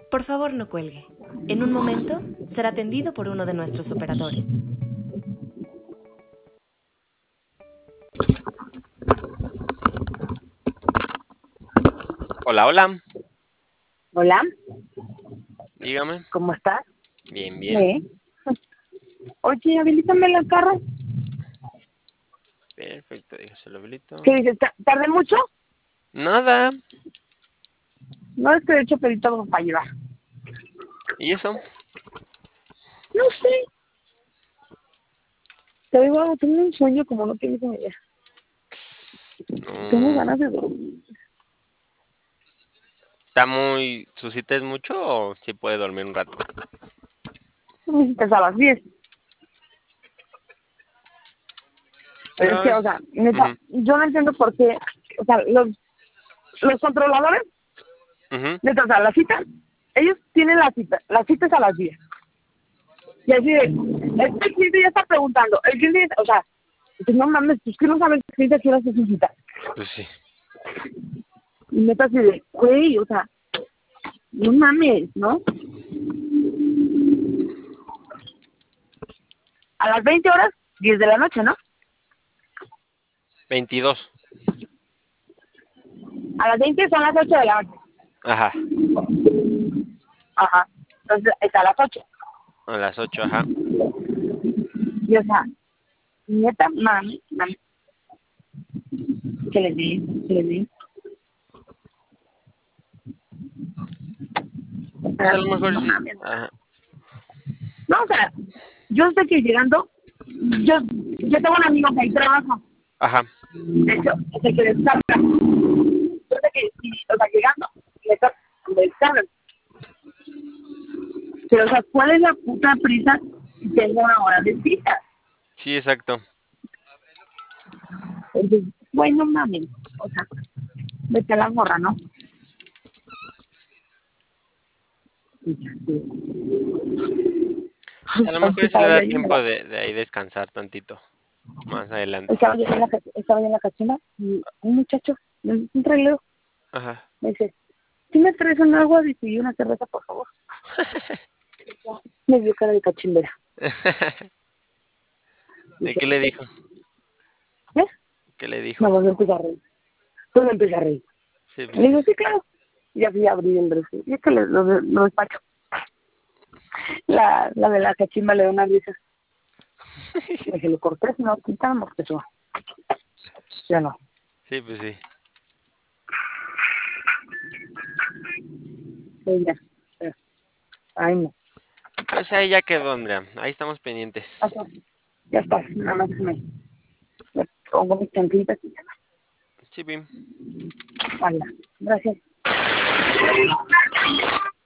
Por favor, no cuelgue. En un momento será atendido por uno de nuestros operadores. Hola, hola. Hola, Dígame. ¿cómo estás? Bien, bien. Oye, habilítame la carro. Perfecto, déjaselo habilito. ¿Qué dices? ¿Tardé mucho? Nada. No, es que de hecho pedí todo para llevar. ¿Y eso? No sé. Te digo algo, tengo un sueño como no tienes una idea. Tengo Mm, ganas de dormir. ¿Está muy... ¿Su cita es mucho o sí puede dormir un rato? Tú me citas a las 10. Pero es No, que, o sea, neta, ujú, yo no entiendo por qué, o sea, los controladores, ujú. neta, o sea, la cita, ellos tienen la cita es a las 10. Y así de, el cliente ya está preguntando, el cliente, o sea, pues no mames, pues que no sabes el cliente quiere hacer su cita. Pues sí. Y neta así de, güey, o sea, no mames, ¿no? A las 20 horas, 10 de la noche, ¿no? 22. A las 20 son las 8 de la noche. Ajá. Ajá. Entonces, está a las 8. A las 8, ajá. Y o sea, neta, mami, que les di, que les di. O Pues a sea, lo mejor no sí. mames. Ajá. No, o sea, yo sé que llegando, yo tengo un amigo que ahí trabaja. Ajá. De hecho, es el que descarga. Yo sé que, o sea, llegando, me descargan. Pero, o sea, ¿cuál es la puta prisa si tengo una hora de cita? Sí, exacto. Entonces, güey, no mames. O sea, vete a la gorra, ¿no? Pues a lo mejor sí le Estaba yo da ahí en tiempo de ahí descansar tantito. Más adelante. estaba yo en la cocina y un muchacho, un trailero, Ajá. me dice, ¿sí me traes un agua y una cerveza, por favor? Me dio cara de cachimbera. ¿Y Dije, qué le dijo? ¿eh? ¿Qué le dijo? No, pues me empecé a reír. Pues me empecé a reír. Sí, pues Le sí. digo, sí, claro. Y ya fui a abrir el refri. Y es que lo despacho. La de la cachimba le da una risa. Me dije, lo corté, no, quitamos eso. Ya no. Sí, pues sí. Y ya. Ay, no. Pues ahí ya quedó, Andrea. Ahí estamos pendientes. Pasó. Ya está. Nada más me pongo mis chanclitas y ya. Sí, bien. Anda. Gracias. Nada.